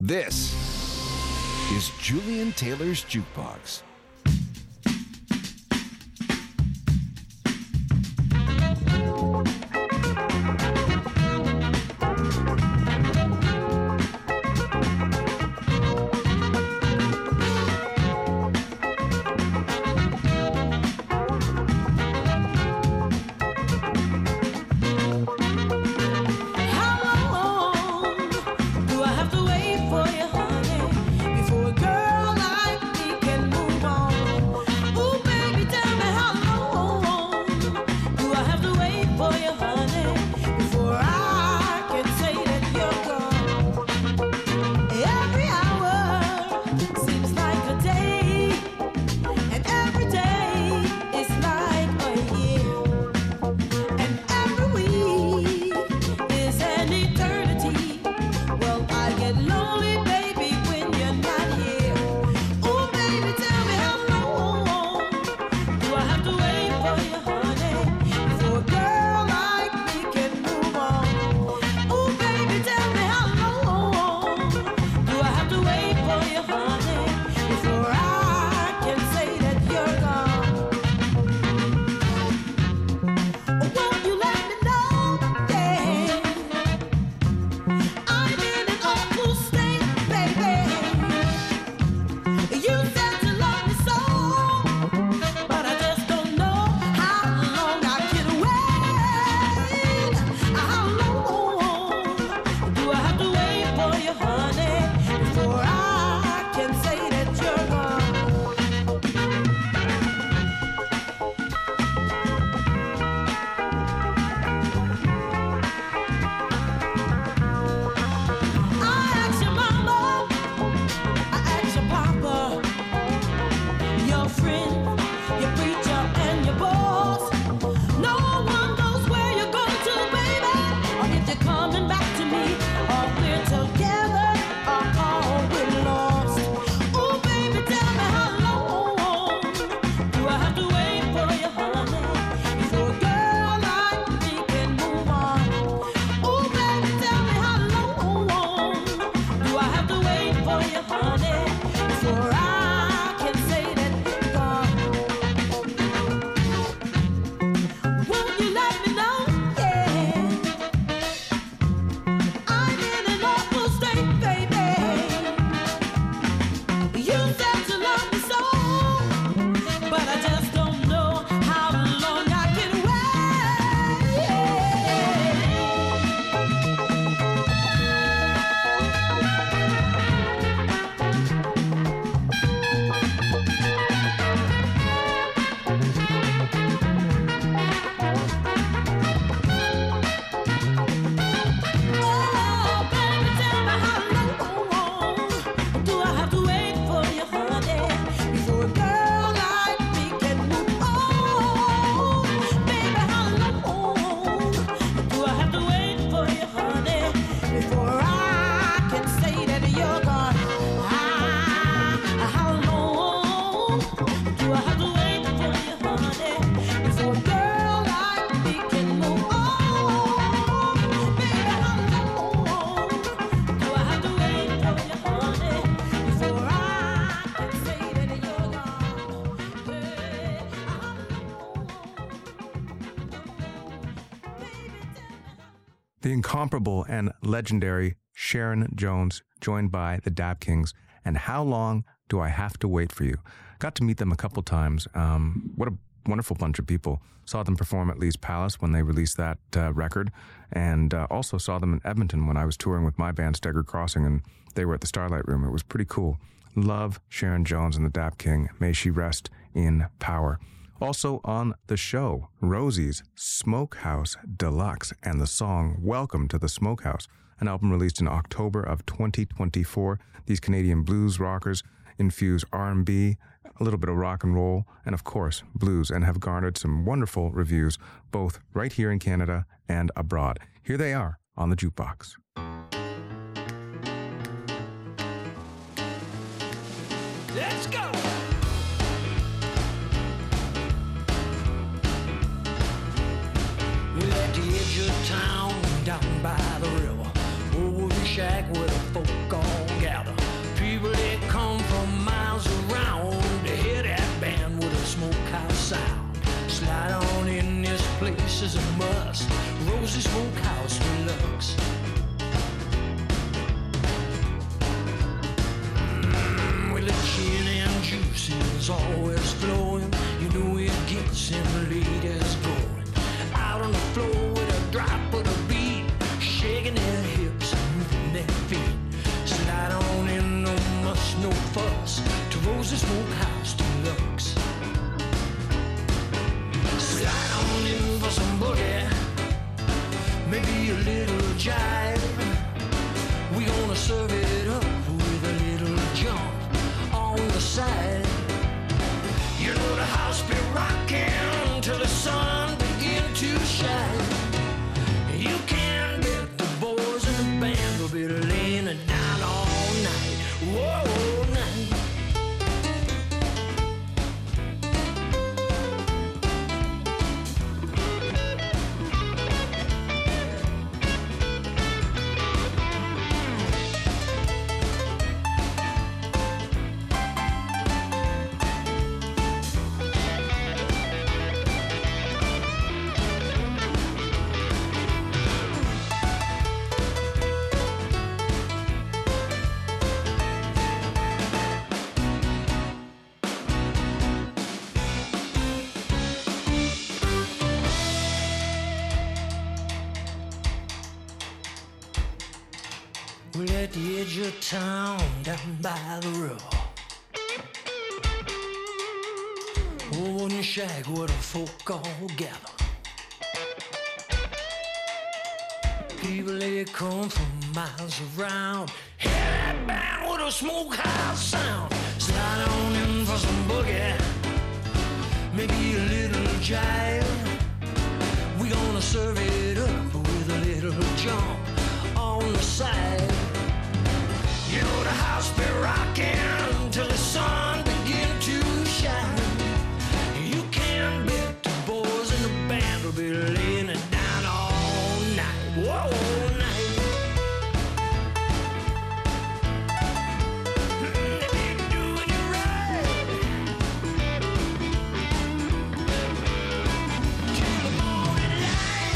This is Julian Taylor's Jukebox. The incomparable and legendary Sharon Jones, joined by the Dap Kings, and How Long Do I Have to Wait for You? Got to meet them a couple times. What a wonderful bunch of people. Saw them perform at Lee's Palace when they released that record, and also saw them in Edmonton when I was touring with my band Stagger Crossing, and they were at the Starlight Room. It was pretty cool. Love Sharon Jones and the Dap King. May she rest in power. Also on the show, Rosie's Smokehouse Deluxe and the song Welcome to the Smokehouse, an album released in October of 2024. These Canadian blues rockers infuse R&B, a little bit of rock and roll, and of course, blues, and have garnered some wonderful reviews, both right here in Canada and abroad. Here they are on the Jukebox. Let's go! We're at the edge of town, down by the river. Over the shack with a folk on gal. this is a must. Rosie Smokehouse Deluxe. Well, the gin and juice is always flowing. You know it gets them ladies going. Out on the floor with a drop of the beat, shaking their hips and moving their feet. Slide on in, no muss, no fuss, to Rosie Smokehouse Deluxe. Slide on in for some boogie, maybe a little jive. We gonna serve it up with a little jump on the side. You know the house be rocking till the sun begin to shine. You can bet the boys in the band will be laying it down all night. Whoa, night. We're at the edge of town, down by the river. Oh, in the shack where the folk all gather. People, they come from miles around. Hear that band with a smokehouse sound. Slide on in for some boogie, maybe a little jive. We gonna serve it up with a little jump on the side. You know the house be rocking till the sun begin to shine. You can bet the boys in the band will be laying it down all night. Whoa, night. They be doing it right till the morning light.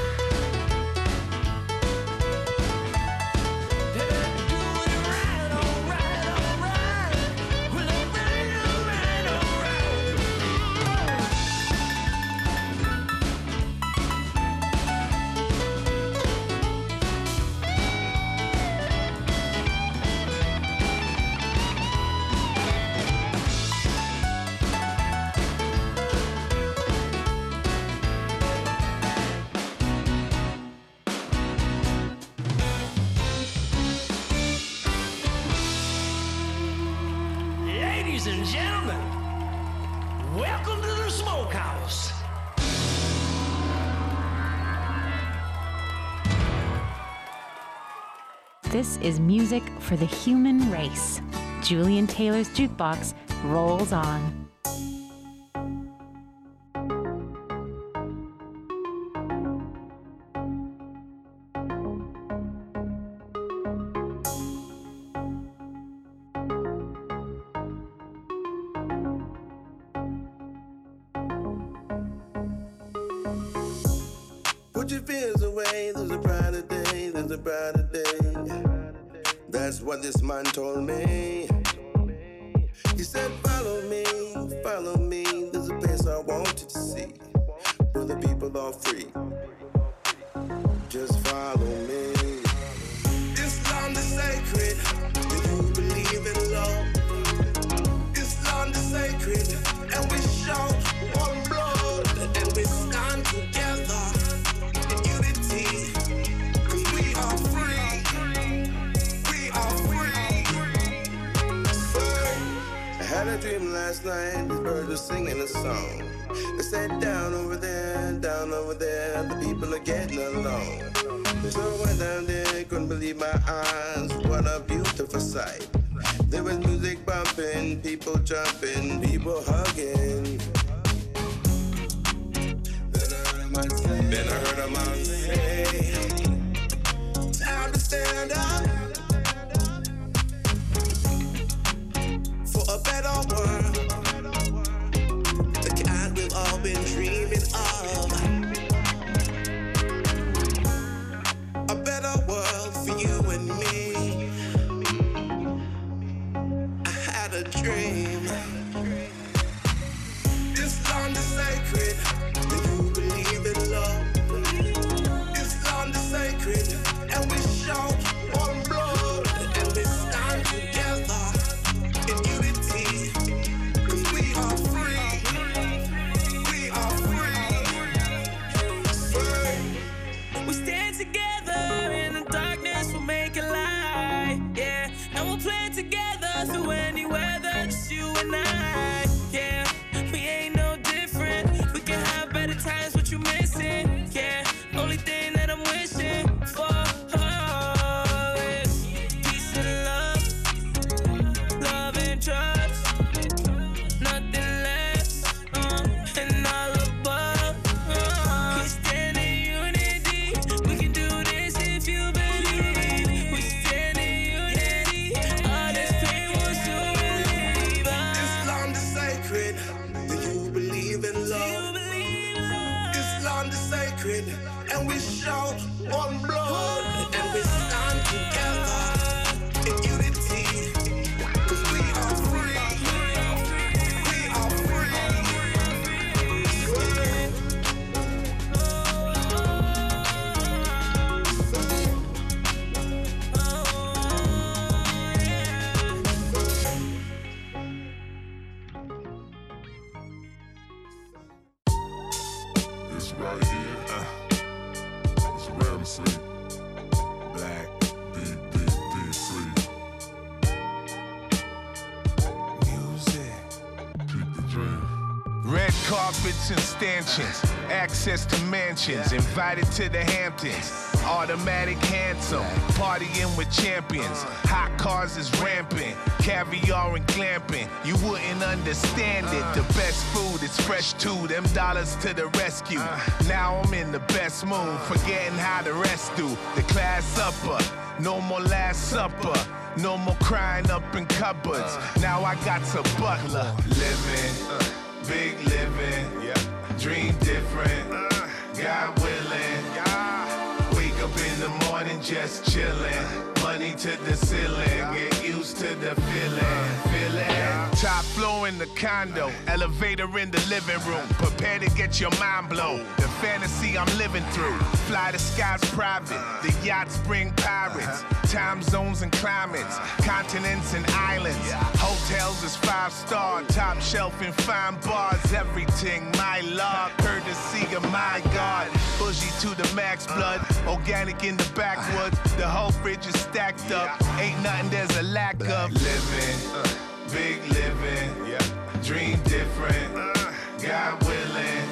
Ladies and gentlemen, welcome to the Smokehouse. This is music for the human race. Julian Taylor's Jukebox rolls on. Put your fears away, there's a brighter day, there's a brighter day. That's what this man told me. He said, follow me, there's a place I want you to see, where the people are free. Just follow me. Islam is sacred, do you believe in love? Islam is sacred, and we show one blood, and we stand together. I had a dream last night, the birds were singing a song. They said down over there, the people are getting along. So I went down there, couldn't believe my eyes, what a beautiful sight. There was music bumping, people jumping, people hugging. Then I heard a man say, time to stand up for a better world, the kind we've all been dreaming of. dream. This land is sacred. Do you believe in love? This land is sacred, and we shout one blood, and we stand together in unity, 'cause we are free. We are free. We stand together in the darkness, we'll make a light, yeah. And we'll plan together through any weather, just you and I, yeah. We ain't no different, we can have better times, what you missing, yeah. Only thing that I'm wishing for is peace and love and trust. Nothing less, and all above. We stand in unity, we can do this if you believe. We stand in unity, all this pain wants to relieve us. This land is sacred. Do you believe in love? This land is sacred, and we shout one blood, and we stand together in unity, 'cause we are free. We are free. It's right here. It's Ramsey. Black. free. Music. Keep the dream. Red carpets and stanchions, access to mansions, invited to the Hamptons. Automatic handsome, partying with champions. Hot cars is rampant, caviar and glamping. You wouldn't understand it. The best food is fresh too. Them dollars to the rescue. Now I'm in the best mood, forgetting how the rest do. The class upper, no more last supper. No more crying up in cupboards. Now I got a butler. Living, big living, dream different. God willing. Wake up in the morning just chilling. Money to the ceiling, get used to the feeling. Top floor in the condo, elevator in the living room. Prepare to get your mind blown. The fantasy I'm living through. Fly the skies private, the yachts bring pirates. Time zones and climates, continents and islands. Hotels is 5-star, top shelf and fine bars. Everything, my lord, courtesy of my God. Bougie to the max blood, organic in the backwoods. The whole fridge is stacked up, ain't nothing there's a lack of. Living, big living, dream different, God willing.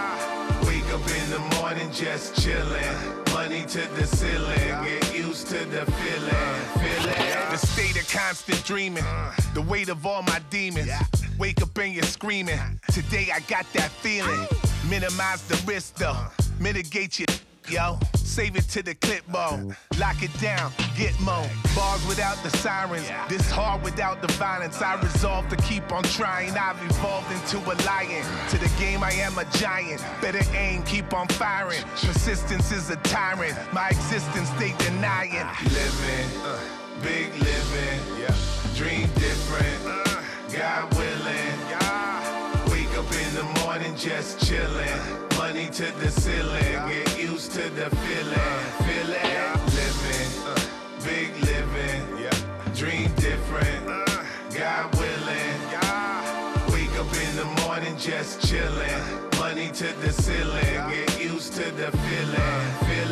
Wake up in the morning just chilling. Money to the ceiling, get used to the feeling. The state of constant dreaming, the weight of all my demons. Wake up and you're screaming. Today I got that feeling. Minimize the risk though, mitigate your yo. Save it to the clipboard. Lock it down, get more. Bars without the sirens. This hard without the violence. I resolve to keep on trying. I've evolved into a lion. To the game I am a giant. Better aim, keep on firing. Persistence is a tyrant. My existence they denying. Living, big living. Dream different. God willing. Wake up in the morning just chilling. Money to the ceiling, get used to the feeling. Living, big living, dream different. God willing. Wake up in the morning just chilling. Money to the ceiling, get used to the feeling.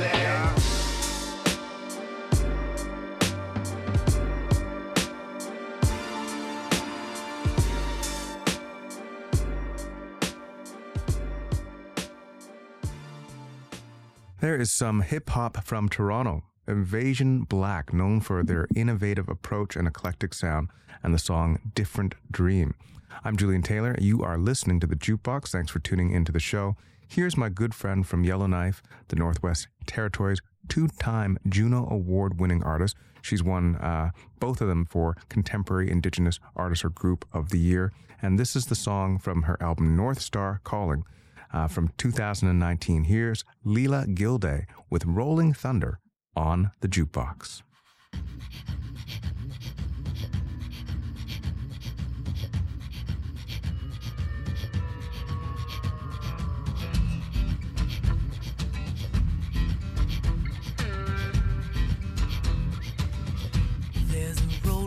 There is some hip-hop from Toronto, Invasion Black, known for their innovative approach and eclectic sound, and the song Different Dream. I'm Julian Taylor. You are listening to The Jukebox. Thanks for tuning into the show. Here's my good friend from Yellowknife, the Northwest Territories, 2-time Juno Award-winning artist. She's won both of them for Contemporary Indigenous Artist or Group of the Year. And this is the song from her album North Star Calling from 2019. Here's Leela Gilday with Rolling Thunder on The Jukebox.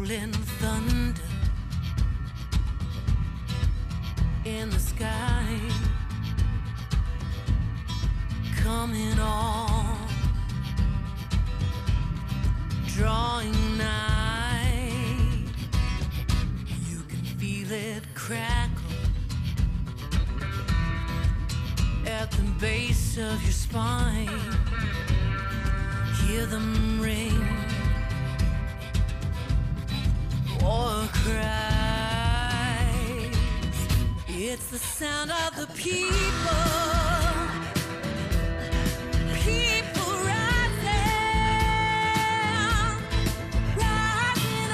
rolling thunder in the sky, coming on, drawing nigh. You can feel it crackle at the base of your spine. Hear them ring or cries. It's the sound of the people. People rising, rising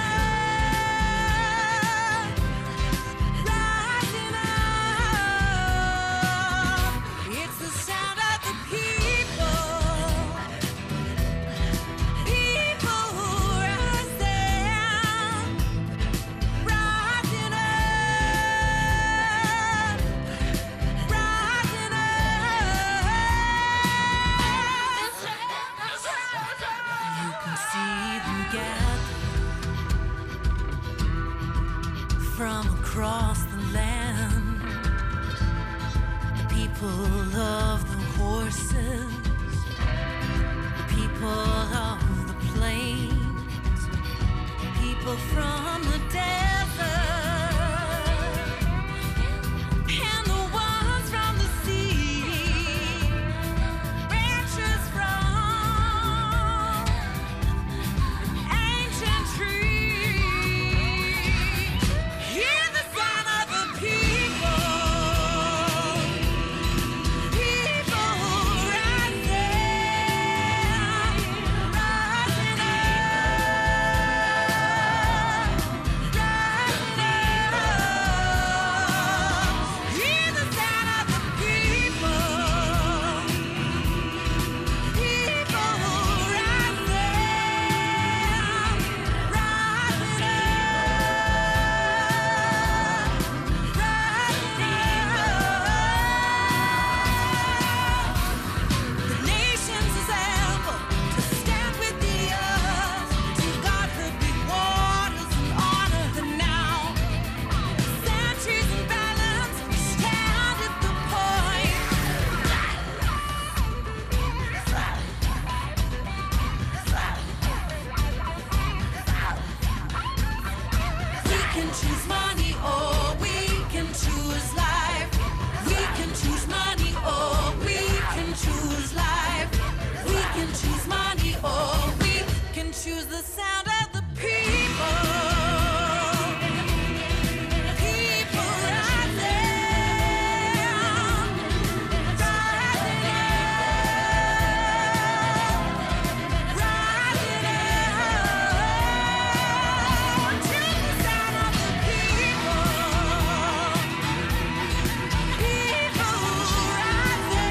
up, rising up. It's the sound of the people. People rising, rising up, rising up. You can see them gather from across the land. The people of the horses, the people of the plains, people from the desert, and the ones from the sea, branches from ancient trees. Hear the sound of the people. People rising, rising up, rising up. Hear the sound of the people. People rising, rising up, rising up. The nations assemble to stand with the earth. To God the big waters and honor the now. Centuries and balance stand at the point. We can choose money or we can choose life. We can choose money or we can choose life. We can choose money or we can choose the sound of the people. People rising, rising up, rising up. To the sound of the people. People rising,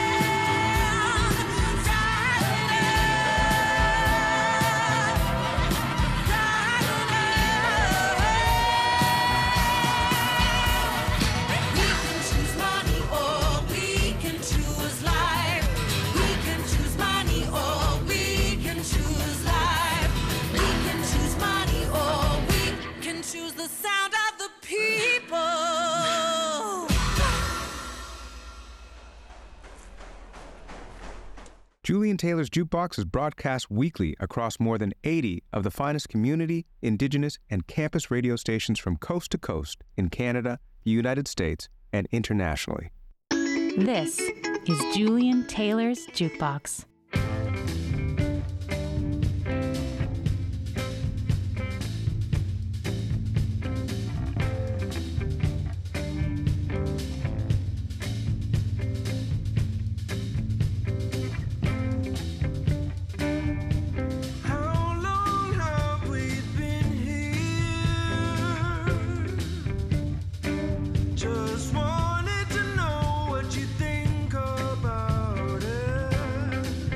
rising up, rising up. We can choose money or we can choose life. We can choose money or we can choose life. We can choose money or we can choose the sound of the people. Julian Taylor's Jukebox is broadcast weekly across more than 80 of the finest community, indigenous, and campus radio stations from coast to coast in Canada, the United States, and internationally. This is Julian Taylor's Jukebox. How long have we been here? Just wanted to know what you think about it.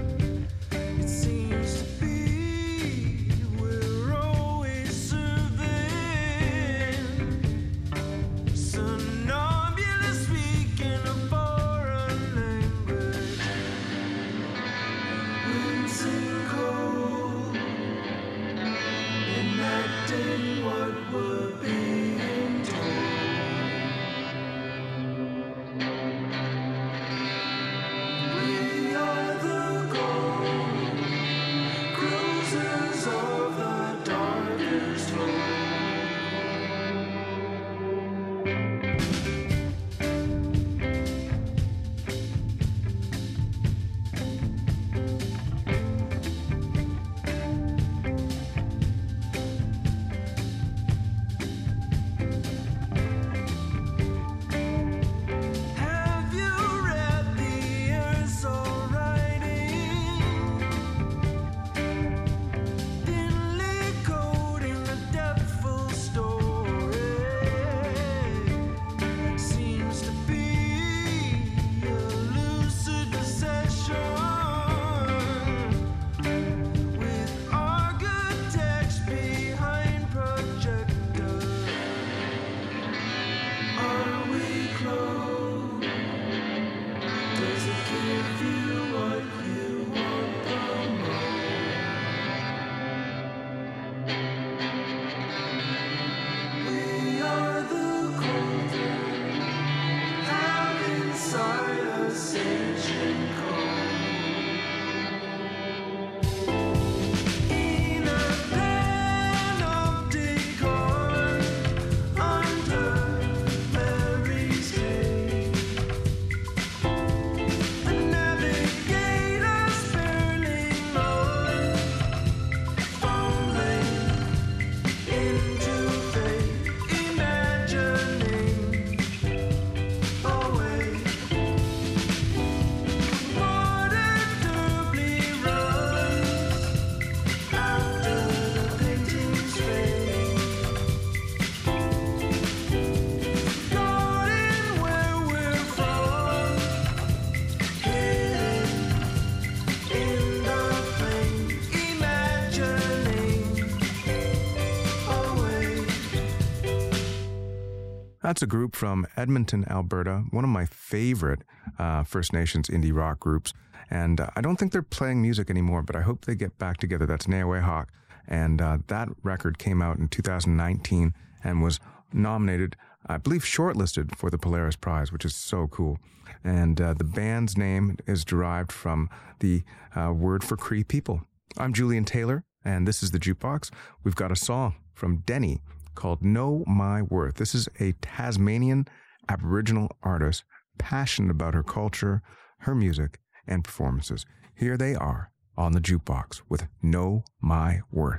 That's a group from Edmonton, Alberta, one of my favorite First Nations indie rock groups. And I don't think they're playing music anymore, but I hope they get back together. That's Nehwehawk. And that record came out in 2019 and was nominated, I believe shortlisted for the Polaris Prize, which is so cool. And the band's name is derived from the word for Cree people. I'm Julian Taylor, and this is The Jukebox. We've got a song from Denny called Know My Worth. This is a Tasmanian Aboriginal artist passionate about her culture, her music, and performances. Here they are on The Jukebox with Know My Worth.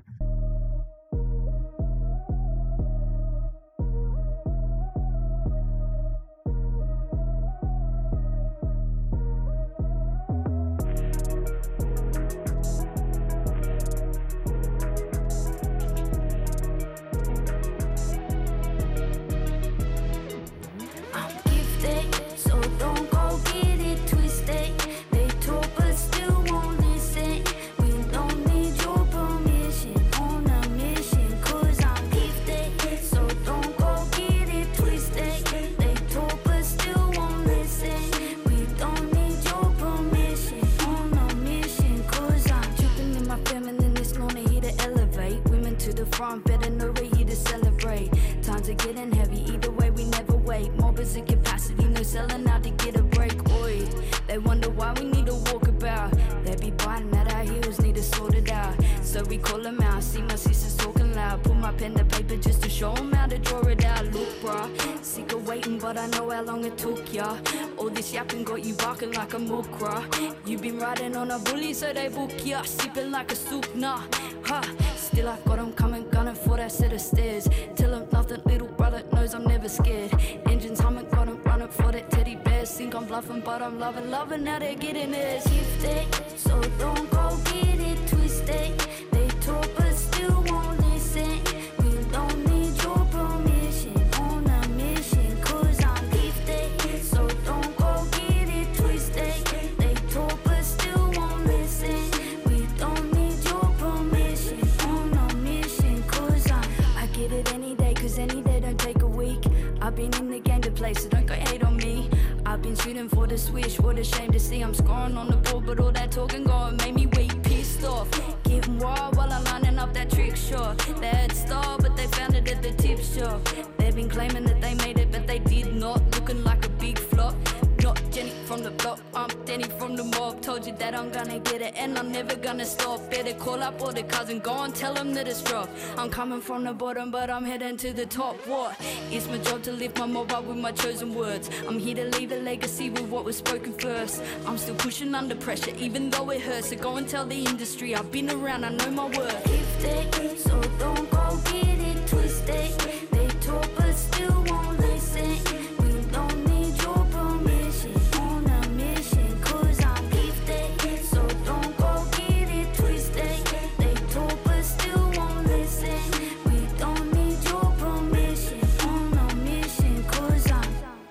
So they book ya, sipping like a soup, nah, ha. Still I've got 'em coming, gunning for that set of stairs. Tell 'em nothing, little brother knows I'm never scared. Engines humming, got 'em running for that teddy bears. Think I'm bluffing, but I'm loving, now they're getting theirs. Gifted, so don't go get it twisted. They talk but still won't listen. We don't need your permission on a mission, 'cause I'm gifted, so don't go get it twisted. They talk but still won't listen. We don't need your permission on a mission, 'cause I get it any day, 'cause any day don't take a week. I've been in the game to play, so don't go hate on me. I've been shooting for the swish, what a shame to see I'm scoring on the board, but all that talking going made me weak, pissed off. Getting wild while I'm lining up that trick shot. They had style, but they found it at the tip shop. They've been claiming that they made it, but they did not, looking like a big flop. Not Jenny from the block, I'm Denny from the mob. Told you that I'm gonna get it and I'm never gonna stop. Better call up all the cousin, go and tell them that it's dropped. I'm coming from the bottom, but I'm heading to the top. What? It's my job to lift my mob up with my chosen words. I'm here to leave a legacy with what was spoken first. I'm still pushing under pressure, even though it hurts. So go and tell the industry I've been around, I know my worth. Gifted, so don't go get it twisted. They talk but still won't listen. We don't need your permission on a mission, 'cause I'm gifted, so don't go get it twisted. They talk but still won't listen. We don't need your permission on a mission, 'cause I'm.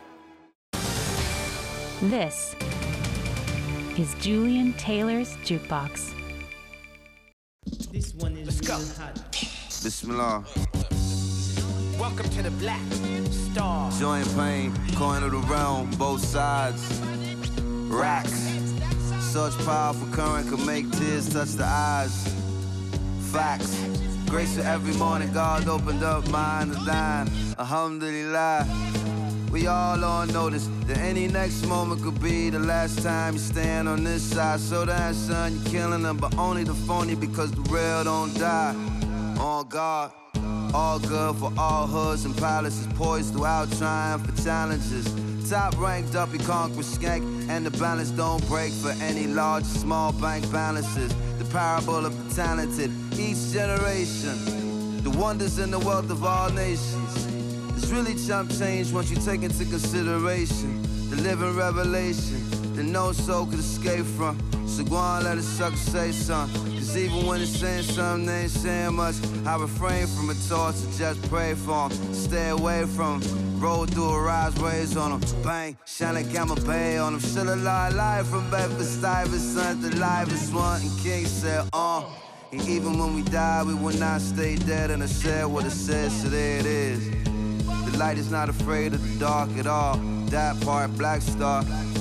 This is Julian Taylor's Jukebox. This one is real hot. Bismillah. Welcome to the Black Star. Joy and pain, coin of the realm, both sides. Racks. Such powerful current could make tears touch the eyes. Facts. Grace for every morning, God opened up mine to thine. Alhamdulillah. We all on notice that any next moment could be the last time you stand on this side. So that son, you're killing them, but only the phony because the real don't die. On God. All good for all hoods and palaces, poised throughout triumph for challenges. Top ranked up, you conquer skank, and the balance don't break for any large or small bank balances. The parable of the talented, each generation the wonders and the wealth of all nations. It's really chump change once you take into consideration the living revelation that no soul could escape from. So go on, let a sucker say something. Cause even when it's saying something, they ain't saying much. I refrain from a talk, so just pray for them. Stay away from them. Roll through a rise, raise on them. Bang, shine like I'm a bay on them. Should have lied from Bedford-Stuyvesant, the livest one. And King said, And even when we die, we will not stay dead. And I said what I said, so there it is. The light is not afraid of the dark at all. That part, Black Star.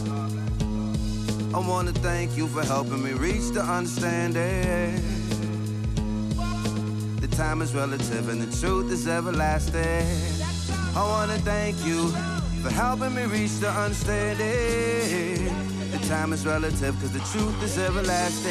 I wanna thank you for helping me reach the understanding. The time is relative and the truth is everlasting. I wanna thank you for helping me reach the understanding. The time is relative cause the truth is everlasting.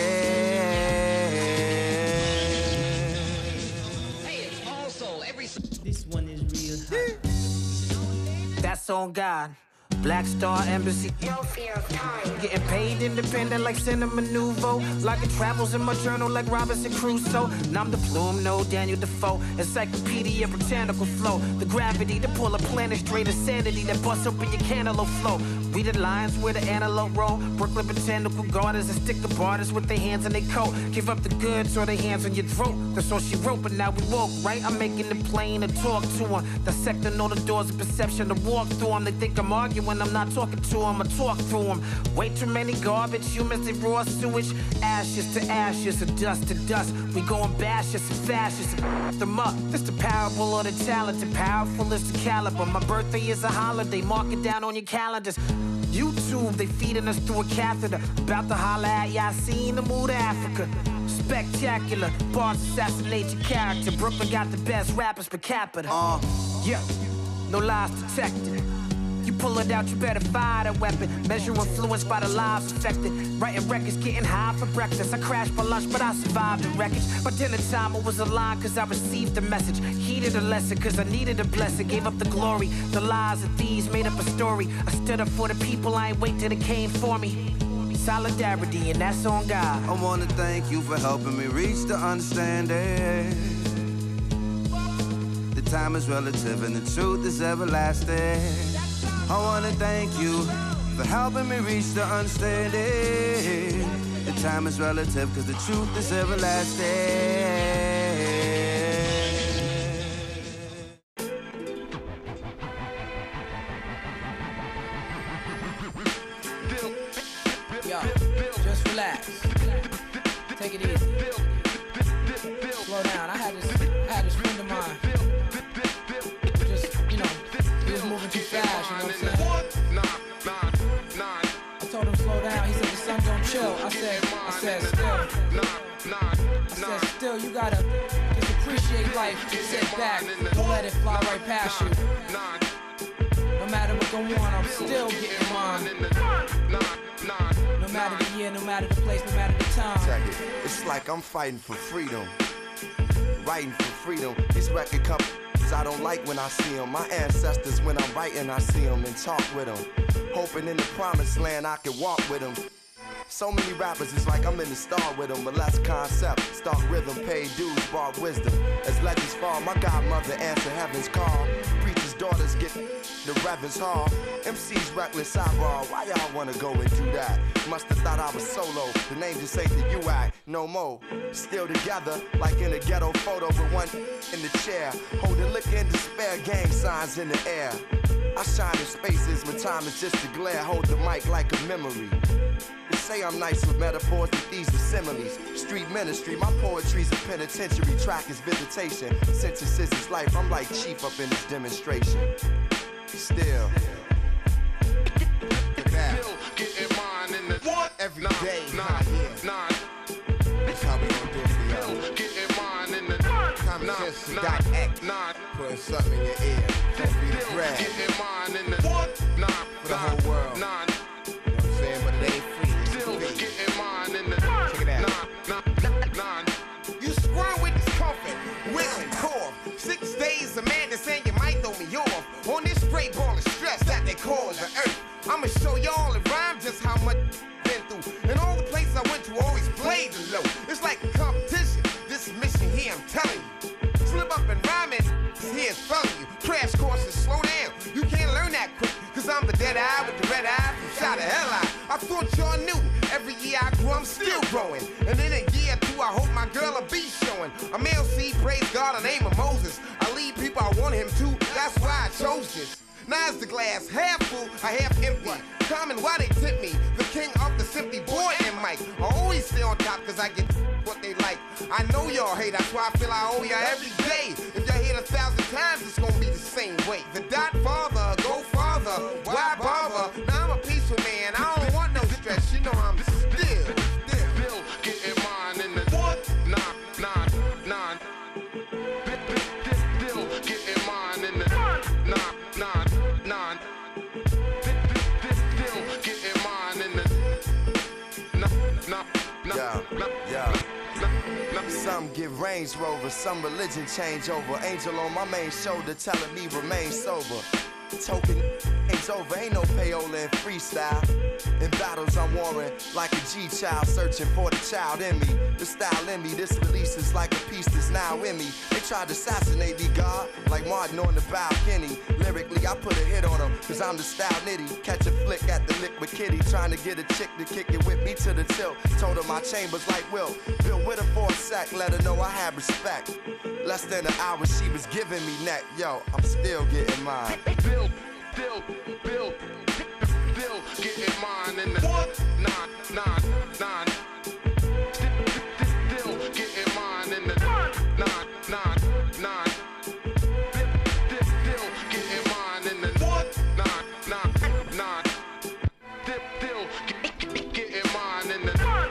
Hey, it's also every... This one is real hot. That's on God. Black Star Embassy. No fear of time. Getting paid independent like Cinema Nouveau. Like it travels in my journal like Robinson Crusoe. Nom de plume, no Daniel Defoe. Encyclopedia, botanical flow. The gravity to pull a planet straight of sanity that busts open your cantaloupe flow. We the lions where the antelope roll. Brooklyn botanical gardens and sticker barders with their hands in their coat. Give up the goods or their hands on your throat. That's all she wrote, but now we woke, right? I'm making it plain to talk to them. Dissecting all the doors of perception to walk through them. They think I'm arguing, I'm not talking to them, I talk through them. Way too many garbage humans, they raw sewage. Ashes to ashes, and dust to dust. We going bashes and fascists and them up. This the parable of the talented, powerful is the caliber. My birthday is a holiday, mark it down on your calendars. YouTube, they feeding us through a catheter. About to holler at Yasin, the mood of Africa. Spectacular, bars assassinate your character. Brooklyn got the best rappers per capita. Yeah, no lies detected. You pull it out, you better fire that weapon. Measure influence by the lives affected. Writing records, getting high for breakfast. I crashed my lunch, but I survived the wreckage. By dinner time, it was a line, cause I received a message. Heeded a lesson, cause I needed a blessing. Gave up the glory, the lies of thieves made up a story. I stood up for the people, I ain't wait till they came for me. Solidarity, and that's on God. I wanna thank you for helping me reach the understanding. The time is relative and the truth is everlasting. I wanna thank you for helping me reach the understanding. The time is relative cause the truth is everlasting. Yo, just relax. Take it easy. Slow down. I had this friend of mine. Just, you know, he was moving too fast, you know what I'm saying? I told him slow down. He said the sun don't chill. I said still, you gotta just appreciate life. Sit back, don't let it fly right past you. No matter what's going on, I'm still getting mine. No matter the year, no matter the place, no matter the time. Check it. It's like I'm fighting for freedom. Writing for freedom. These record companies I don't like when I see them. My ancestors, when I'm writing, I see them and talk with them. Hoping in the promised land I can walk with them. So many rappers, it's like I'm in the star with them. But less concept, start rhythm, pay dues, bar wisdom. As legends fall, my godmother answer heaven's call. Preachers' daughters get the reverend's hall. MC's reckless sidebar, why y'all wanna go and do that? Must have thought I was solo, the name just ain't the UAC, no more. Still together, like in a ghetto photo with one in the chair. Holding liquor in despair, gang signs in the air. I shine in spaces when time is just a glare. Hold the mic like a memory. They say I'm nice with metaphors, but these are similes. Street ministry, my poetry's a penitentiary. Track is visitation, sentences is life. I'm like chief up in this demonstration. Still getting mine in the every day. That's how we gon' do it for y'all. Getting mine in the Putting something in your ear. Don't be the brag. Getting mine in the For the whole world. You know what I'm saying? But it ain't free. It's free. Getting mine in the Check it out. You screw with this comfort, will and core. 6 days of madness saying you might throw me off. On this straight ball of stress that they call the earth. I'ma show y'all in rhyme just how much been through. And all the places I went to always played the low. It's like a competition. This mission here, I'm telling you. Slip up want him to, that's why I chose this. Now is the glass half full, or half empty? Common, why they tip me? The king of the simply boy and Mike. I always stay on top cause I get what they like. I know y'all hate, that's why I feel I owe y'all every day. If y'all hate 1,000 times, it's gonna be the same way. The dot father, go farther, why bother? Now I'm a peaceful man, I don't want no stress. You know I'm still getting mine in the what? Nah. Still getting mine in the nah. Still getting mine in the Yeah. Some get Range Rover, some religion change over. Angel on my main shoulder telling me remain sober. Token ain't over, ain't no payola in freestyle. In battles I'm warring like a G-child, searching for the child in me. The style in me, this release is like a piece that's now in me. They tried to assassinate me, God, like Martin on the balcony. Lyrically, I put a hit on them, cause I'm the style nitty. Catch a flick at the liquid kitty, trying to get a chick to kick it with me to the tilt. Told her my chambers like Will. Bill with her for a sec, let her know I had respect. Less than an hour, she was giving me neck. Yo, I'm still getting mine. Still getting mine in the what? Nah. Still getting mine in the nah. Still getting mine in the what? Nah. Still getting mine in the nah.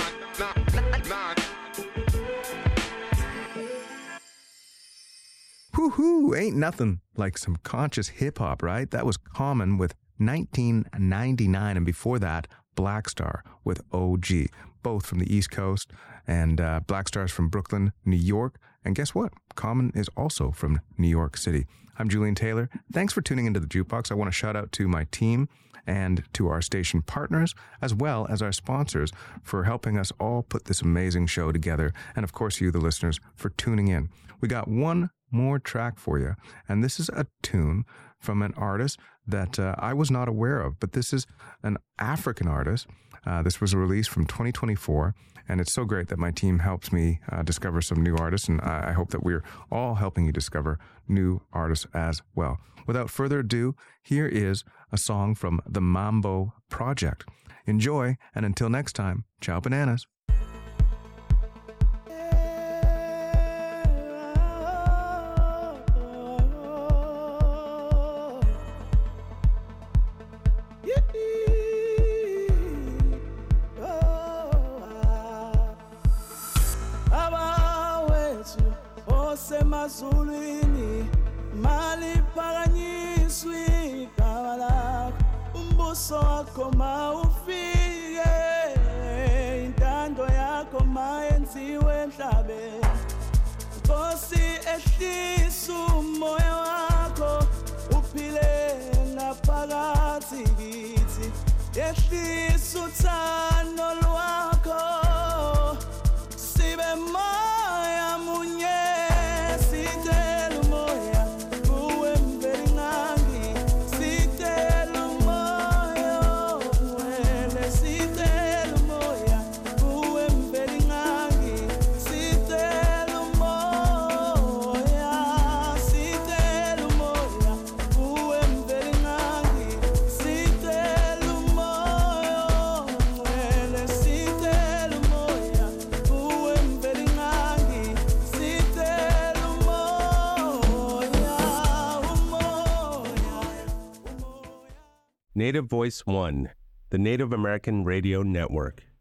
Woo-hoo, ain't nothing like some conscious hip-hop, right? That was Common with 1999, and before that, Black Star with OG, both from the East Coast, and Black Star's from Brooklyn, New York, and guess what? Common is also from New York City. I'm Julian Taylor. Thanks for tuning into the Jukebox. I want to shout out to my team and to our station partners, as well as our sponsors, for helping us all put this amazing show together, and of course you, the listeners, for tuning in. We got one more track for you, and this is a tune from an artist that I was not aware of, but this is an African artist. This was a release from 2024, and it's so great that my team helps me discover some new artists, and I hope that we're all helping you discover new artists as well. Without further ado, here is a song from the Mambo Project. Enjoy, and until next time, ciao bananas. Semazulwini mali phakanyiswi igama lakho umbuso wakho mawufike intando yakho mayenziwe emhlabeni Nkosi ehlisa umoya wakho uphile ngaphakathi kithi ehlisa uthando lwakho sibe moya munye Native Voice One, the Native American Radio Network.